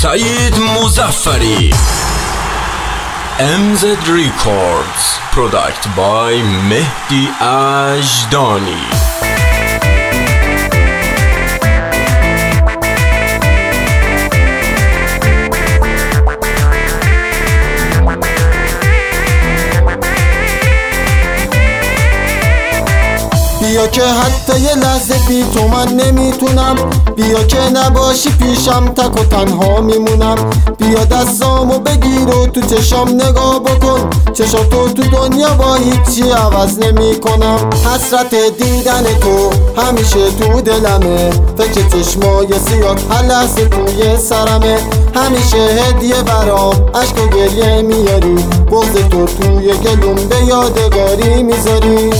سعید مظفری. MZ Records Product by مهدی اژدانی. بیا که حتی یه لحظه بی تو من نمیتونم، بیا که نباشی پیشم تک و تنها میمونم. بیا دستامو بگیر و تو چشام نگاه بکن، چشاتو تو دنیا با هیچی عوض نمی کنم. حسرت دیدن تو همیشه تو دلمه، فکر چشمای سیاه هر لحظه توی سرمه. همیشه هدیه برام عشق و گریه میاری، بغض تو توی گلوم به یادگاری میذاری.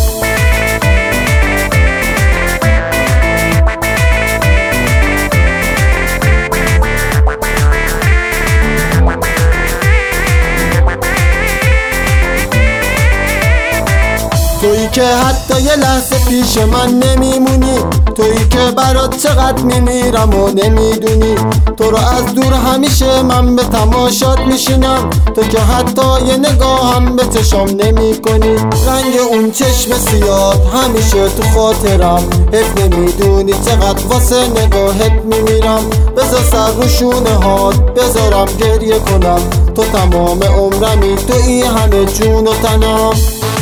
تویی که حتی یه لحظه پیش من نمیمونی، تویی که برات چقدر میمیرم و نمیدونی. تو رو از دور همیشه من به تماشات میشینم، تو که حتی یه نگاه هم به چشام نمی کنی. رنگ اون چشم سیاه همیشه تو خاطرم، حیف نمیدونی چقدر واسه نگاهت میمیرم. بذار سر رو شونه هات بذارم گریه کنم، تو تمام عمرمی، تویی همه جون و تنم.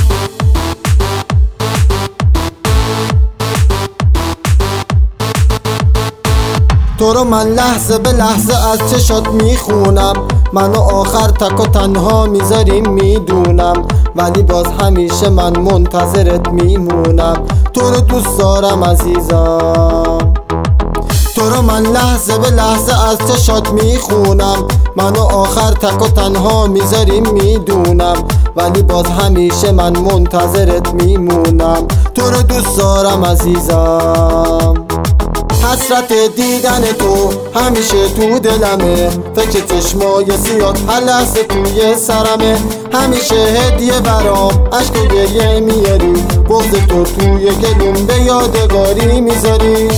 تو رو من لحظه به لحظه از چشات میخونم، منو آخر تک و تنها میذاریم میدونم، ولی باز همیشه من منتظرت میمونم. تو رو دوست دارم عزیزم، تو رو من لحظه به لحظه از چشات میخونم، منو آخر تک و تنها میذاریم میدونم، ولی باز همیشه من منتظرت میمونم. تو رو دوست دارم عزیزم. حسرت دیدن تو همیشه تو دلمه، فکر چشمای سیاه هر لحظه توی سرمه. همیشه هدیه برام عشق و گریه میاری، بغض تو توی گلوم به یادگاری میذاری.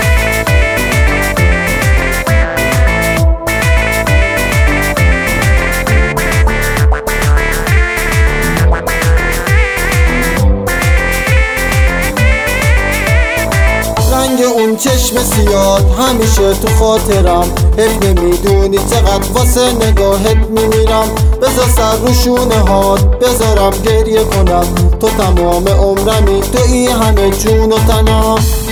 رنگ اون چشم سیاه همیشه تو خاطرم، حیف نمیدونی چقدر واسه نگاهت میمیرم. بذار سر رو شونه هات بذارم گریه کنم، تو تمام عمرمی، تویی همه جون و تنم.